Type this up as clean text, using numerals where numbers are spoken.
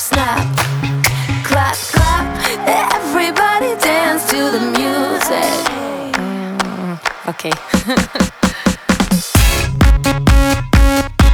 snap, clap, clap. Everybody dance to the music. Okay.